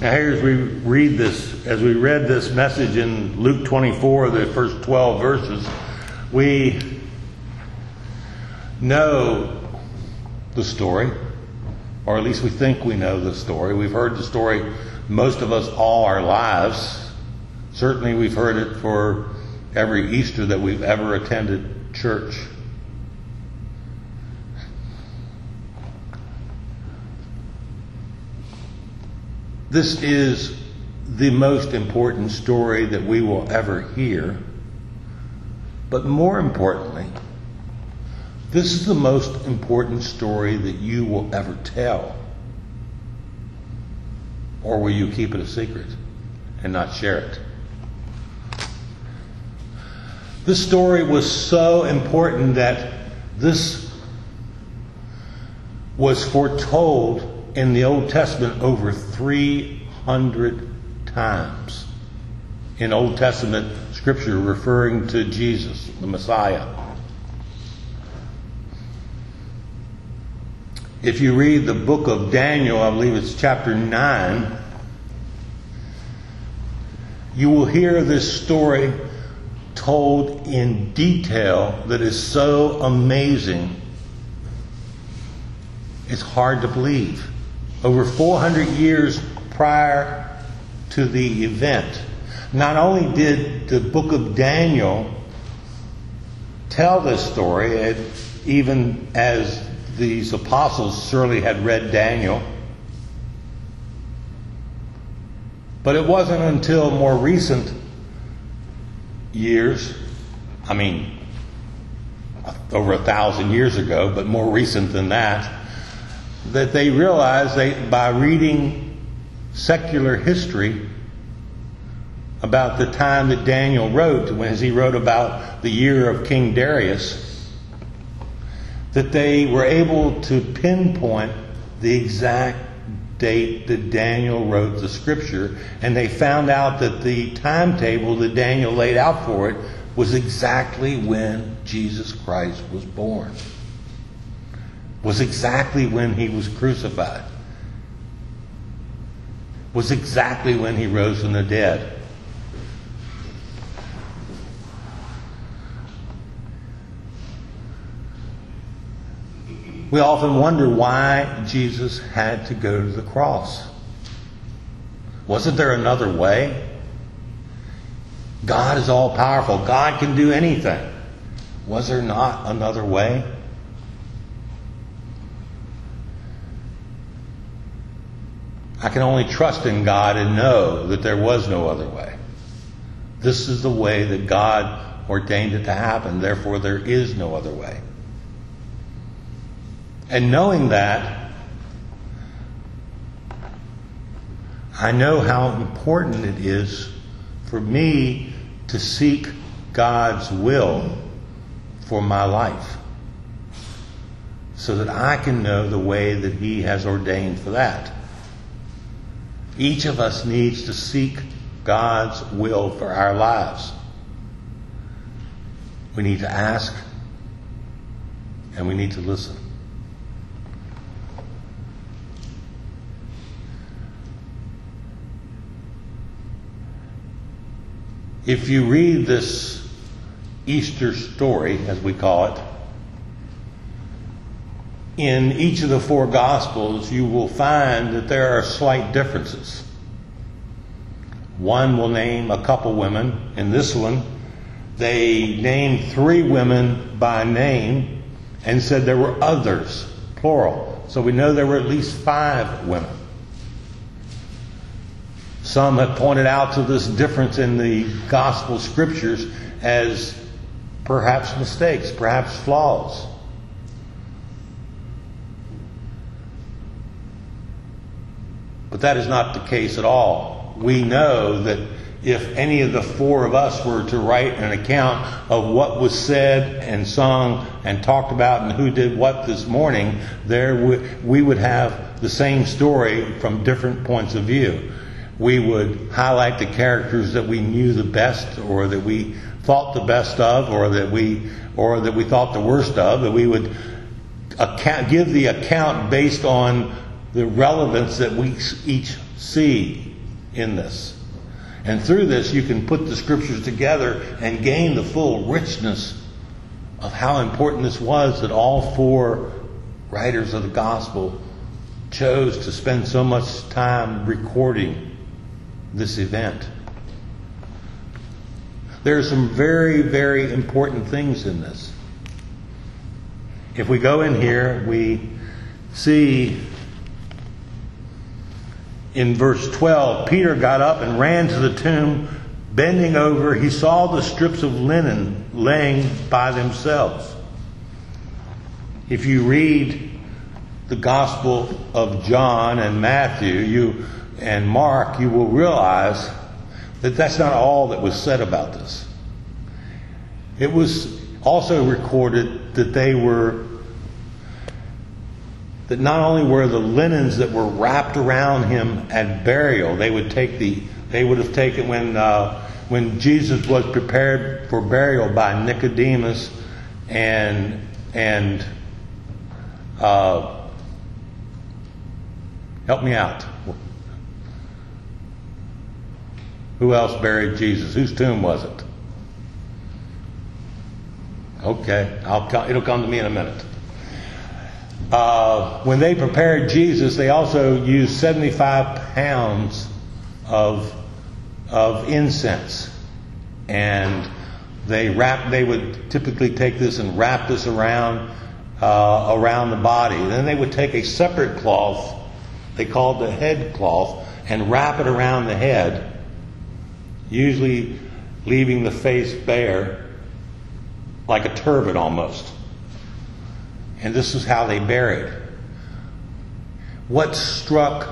Now here as we read this message in Luke 24, the first 12 verses, we know the story, or at least we think we know the story. We've heard the story, most of us, all our lives. Certainly we've heard it for every Easter that we've ever attended church. This is the most important story that we will ever hear. But more importantly, this is the most important story that you will ever tell. Or will you keep it a secret and not share it? This story was so important that this was foretold in the Old Testament over 300 times. In Old Testament scripture referring to Jesus, the Messiah. If you read the book of Daniel, I believe it's chapter 9, you will hear this story told in detail that is so amazing, it's hard to believe. Over 400 years prior to the event, not only did the book of Daniel tell this story, even as these apostles surely had read Daniel, but it wasn't until more recent years, over 1,000 years ago, but more recent than that they realized by reading secular history about the time that Daniel wrote, as he wrote about the year of King Darius, that they were able to pinpoint the exact date that Daniel wrote the scripture, and they found out that the timetable that Daniel laid out for it was exactly when Jesus Christ was born. Was exactly when he was crucified. Was exactly when he rose from the dead. We often wonder why Jesus had to go to the cross. Wasn't there another way? God is all powerful. God can do anything. Was there not another way? I can only trust in God and know that there was no other way. This is the way that God ordained it to happen. Therefore, there is no other way. And knowing that, I know how important it is for me to seek God's will for my life, so that I can know the way that He has ordained for that. Each of us needs to seek God's will for our lives. We need to ask, and we need to listen. If you read this Easter story, as we call it, in each of the four Gospels, you will find that there are slight differences. One will name a couple women. In this one, they named 3 women by name and said there were others, plural. So we know there were at least 5 women. Some have pointed out to this difference in the Gospel scriptures as perhaps mistakes, perhaps flaws. But that is not the case at all. We know that if any of the 4 of us were to write an account of what was said and sung and talked about and who did what this morning, we would have the same story from different points of view. We would highlight the characters that we knew the best, or that we thought the best of, or that we thought the worst of. That we would give the account based on the relevance that we each see in this. And through this, you can put the scriptures together and gain the full richness of how important this was that all four writers of the gospel chose to spend so much time recording this event. There are some very, very important things in this. If we go in here, we see in verse 12, Peter got up and ran to the tomb. Bending over, he saw the strips of linen laying by themselves. If you read the Gospel of John and Matthew and Mark, you will realize that that's not all that was said about this. It was also recorded that not only were the linens that were wrapped around him at burial, they would have taken when Jesus was prepared for burial by Nicodemus and help me out. Who else buried Jesus? Whose tomb was it? Okay, it'll come to me in a minute. When they prepared Jesus, they also used 75 pounds of incense, and they would typically take this and wrap this around the body. Then they would take a separate cloth, they called the head cloth, and wrap it around the head, usually leaving the face bare, like a turban almost. And this is how they buried. What struck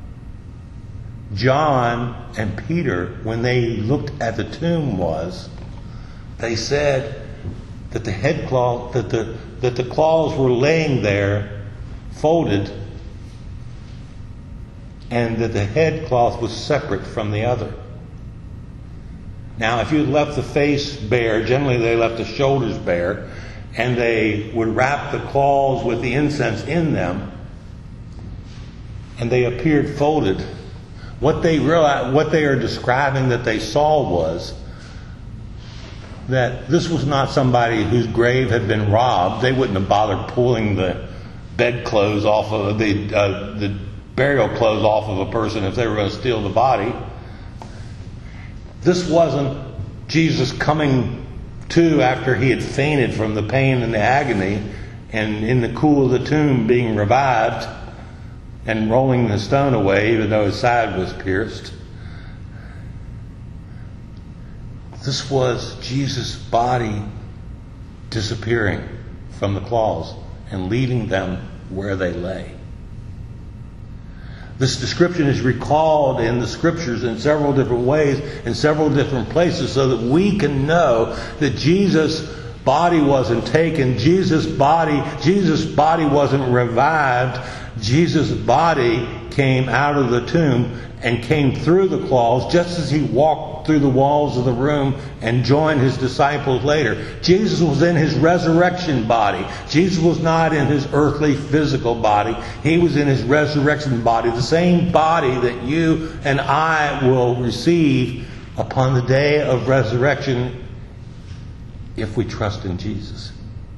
John and Peter when they looked at the tomb was, they said that the head cloth, that the cloths were laying there, folded, and that the head cloth was separate from the other. Now, if you had left the face bare, generally they left the shoulders bare, and they would wrap the cloths with the incense in them, and they appeared folded. What they are describing that they saw was that this was not somebody whose grave had been robbed. They wouldn't have bothered pulling the bedclothes off of the burial clothes off of a person if they were going to steal the body. This wasn't Jesus coming to after he had fainted from the pain and the agony, and in the cool of the tomb being revived and rolling the stone away even though his side was pierced. This was Jesus' body disappearing from the cloths and leaving them where they lay. This description is recalled in the scriptures in several different ways, in several different places, so that we can know that Jesus' body wasn't taken, Jesus' body wasn't revived. Jesus' body came out of the tomb and came through the cloths just as he walked through the walls of the room and joined his disciples later. Jesus was in his resurrection body. Jesus was not in his earthly physical body. He was in his resurrection body, the same body that you and I will receive upon the day of resurrection if we trust in Jesus.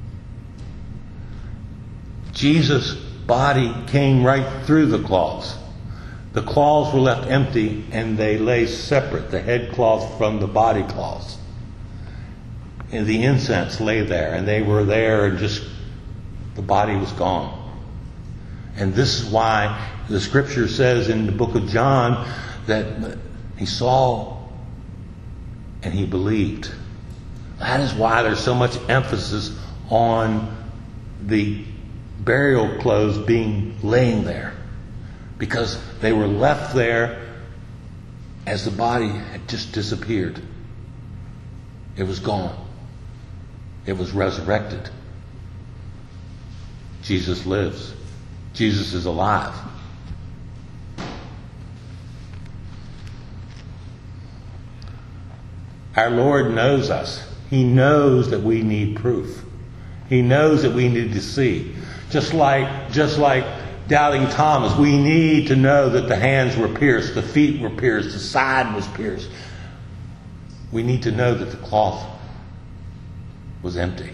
Jesus' body came right through the cloths. The cloths were left empty and they lay separate, the head cloth from the body cloths. And the incense lay there, and they were there, and just the body was gone. And this is why the scripture says in the book of John that he saw and he believed. That is why there's so much emphasis on the burial clothes laying there. Because they were left there as the body had just disappeared. It was gone. It was resurrected. Jesus lives. Jesus is alive. Our Lord knows us. He knows that we need proof. He knows that we need to see. Just like Doubting Thomas, we need to know that the hands were pierced, the feet were pierced, the side was pierced. We need to know that the cloth was empty.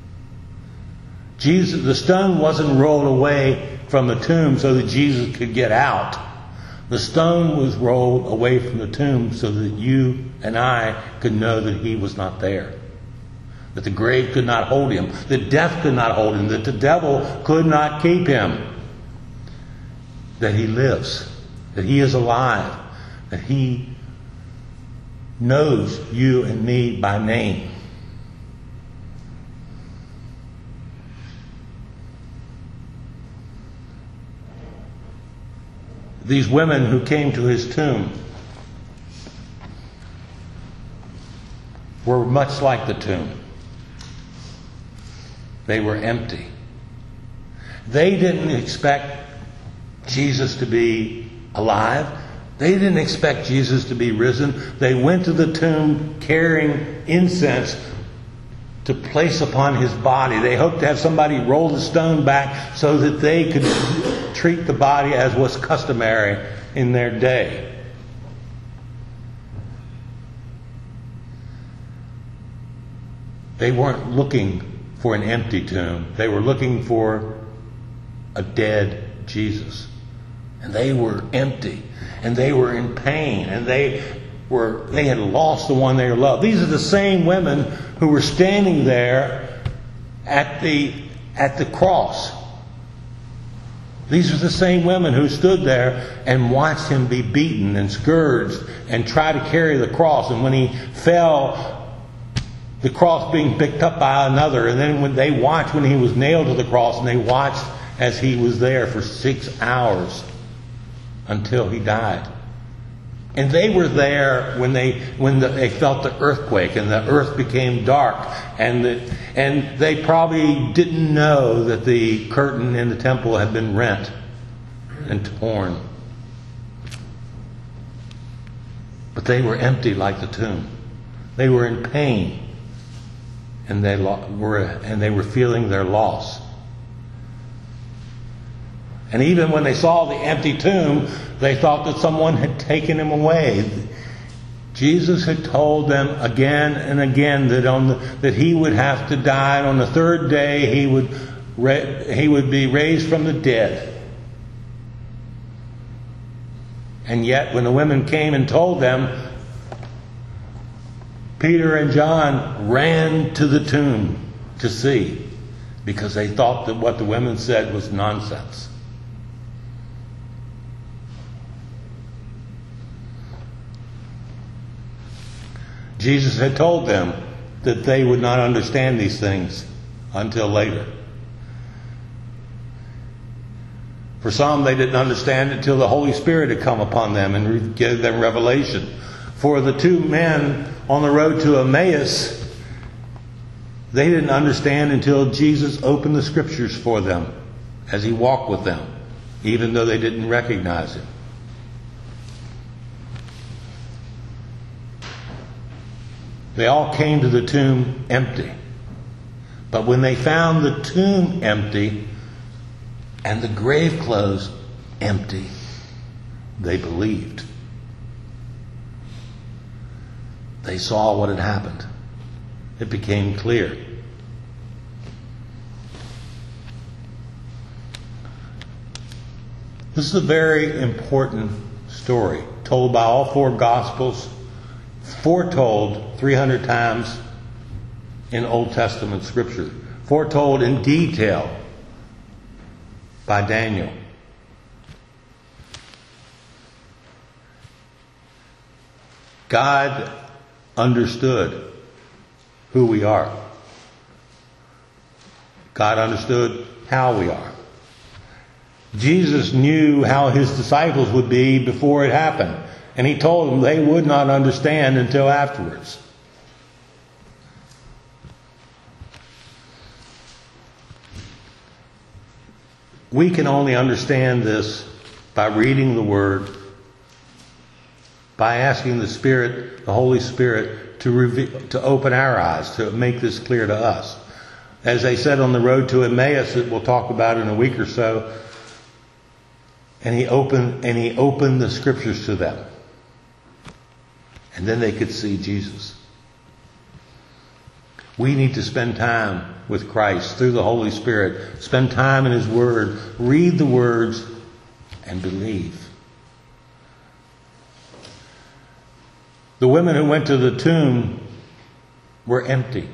The stone wasn't rolled away from the tomb so that Jesus could get out. The stone was rolled away from the tomb so that you and I could know that he was not there. That the grave could not hold him. That death could not hold him. That the devil could not keep him. That he lives. That he is alive. That he knows you and me by name. These women who came to his tomb were much like the tomb. They were empty. They didn't expect Jesus to be alive. They didn't expect Jesus to be risen. They went to the tomb carrying incense to place upon his body. They hoped to have somebody roll the stone back so that they could treat the body as was customary in their day. They weren't looking for an empty tomb. They were looking for a dead Jesus. And they were empty. And they were in pain. And they had lost the one they loved. These are the same women who were standing there at the cross. These are the same women who stood there and watched him be beaten and scourged and try to carry the cross. And when he fell, the cross being picked up by another. And then when they watched when he was nailed to the cross, and they watched as he was there for 6 hours until he died. And they were there when they felt the earthquake and the earth became dark, and they probably didn't know that the curtain in the temple had been rent and torn. But they were empty like the tomb. They were in pain, and they were feeling their loss. And even when they saw the empty tomb, they thought that someone had taken him away. Jesus had told them again and again that he would have to die, and on the third day he would be raised from the dead. And yet when the women came and told them, Peter and John ran to the tomb to see, because they thought that what the women said was nonsense. Jesus had told them that they would not understand these things until later. For some, they didn't understand it until the Holy Spirit had come upon them and gave them revelation. For the two men on the road to Emmaus, they didn't understand until Jesus opened the Scriptures for them as he walked with them, even though they didn't recognize him. They all came to the tomb empty. But when they found the tomb empty and the grave clothes empty, they believed. They saw what had happened. It became clear. This is a very important story told by all four Gospels, foretold 300 times in Old Testament Scripture, foretold in detail by Daniel. God understood who we are. God understood how we are. Jesus knew how his disciples would be before it happened. And he told them they would not understand until afterwards. We can only understand this by reading the Word, by asking the Spirit, the Holy Spirit, to open our eyes, to make this clear to us. As they said on the road to Emmaus, that we'll talk about in a week or so, And he opened the scriptures to them. And then they could see Jesus. We need to spend time with Christ through the Holy Spirit. Spend time in His Word. Read the words and believe. The women who went to the tomb were empty.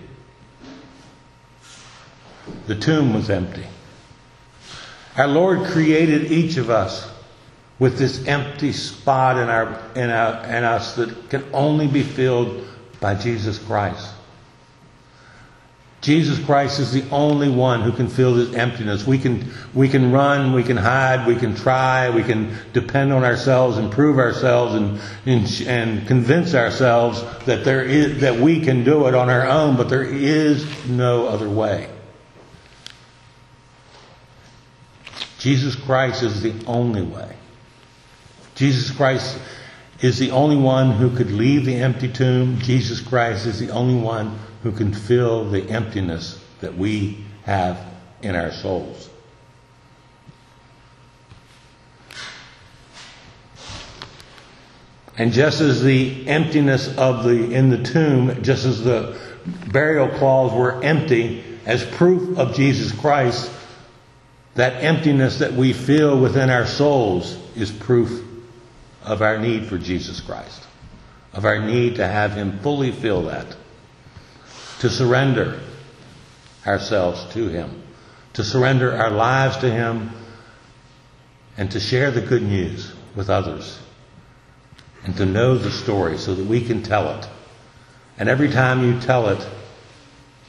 The tomb was empty. Our Lord created each of us with this empty spot in us that can only be filled by Jesus Christ. Jesus Christ is the only one who can fill this emptiness. We can run, we can hide, we can try, we can depend on ourselves and prove ourselves and convince ourselves that we can do it on our own, but there is no other way. Jesus Christ is the only way. Jesus Christ is the only one who could leave the empty tomb. Jesus Christ is the only one who can fill the emptiness that we have in our souls. And just as the emptiness in the tomb, just as the burial cloths were empty as proof of Jesus Christ, that emptiness that we feel within our souls is proof of our need for Jesus Christ, of our need to have Him fully fill that, to surrender ourselves to Him, to surrender our lives to Him, and to share the good news with others, and to know the story so that we can tell it. And every time you tell it,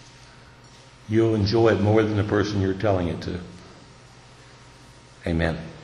you'll enjoy it more than the person you're telling it to. Amen.